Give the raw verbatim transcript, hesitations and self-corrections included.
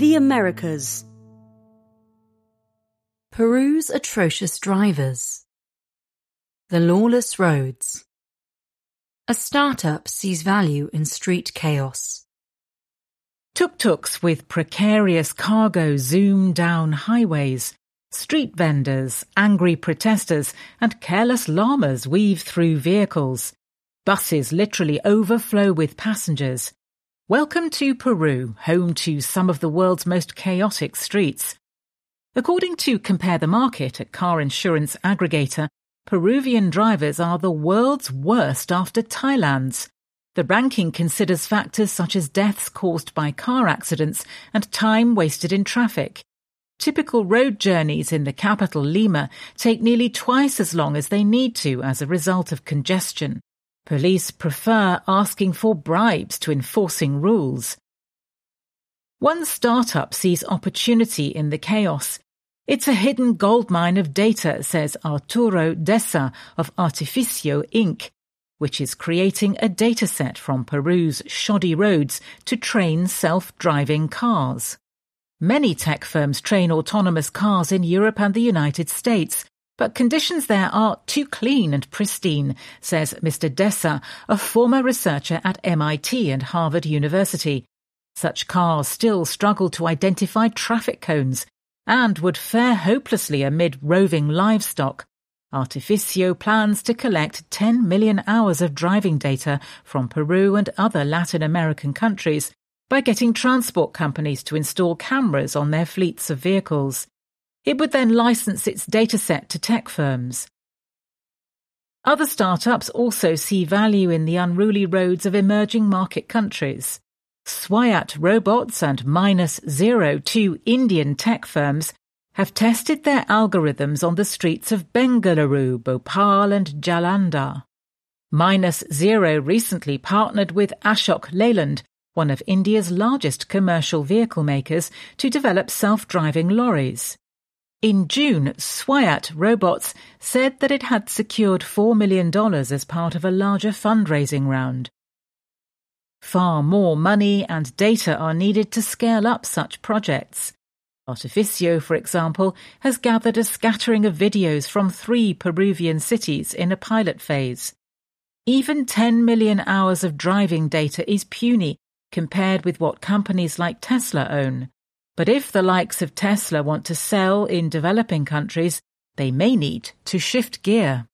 The Americas. Peru's atrocious drivers. The lawless roads. A startup sees value in street chaos. Tuk-tuks with precarious cargo zoom down highways. Street vendors, angry protesters, and careless llamas weave through vehicles. Buses literally overflow with passengers. Welcome to Peru, home to some of the world's most chaotic streets. According to Compare the Market, a car insurance aggregator, Peruvian drivers are the world's worst after Thailand's. The ranking considers factors such as deaths caused by car accidents and time wasted in traffic. Typical road journeys in the capital, Lima, take nearly twice as long as they need to as a result of congestion. Police prefer asking for bribes to enforcing rules. One startup sees opportunity in the chaos. It's a hidden goldmine of data, says Arturo Deza of Artificio Incorporated, which is creating a dataset from Peru's shoddy roads to train self-driving cars. Many tech firms train autonomous cars in Europe and the United States, but conditions there are too clean and pristine, says Mister Deza, a former researcher at M I T and Harvard University. Such cars still struggle to identify traffic cones and would fare hopelessly amid roving livestock. Artificio plans to collect ten million hours of driving data from Peru and other Latin American countries by getting transport companies to install cameras on their fleets of vehicles. It would then license its dataset to tech firms. Other startups also see value in the unruly roads of emerging market countries. Swayat Robots and Minus Zero, two Indian tech firms, have tested their algorithms on the streets of Bengaluru, Bhopal and Jalandhar. Minus Zero recently partnered with Ashok Leyland, one of India's largest commercial vehicle makers, to develop self-driving lorries. In June, Swayat Robots said that it had secured four million dollars as part of a larger fundraising round. Far more money and data are needed to scale up such projects. Artificio, for example, has gathered a scattering of videos from three Peruvian cities in a pilot phase. Even ten million hours of driving data is puny compared with what companies like Tesla own. But if the likes of Tesla want to sell in developing countries, they may need to shift gear.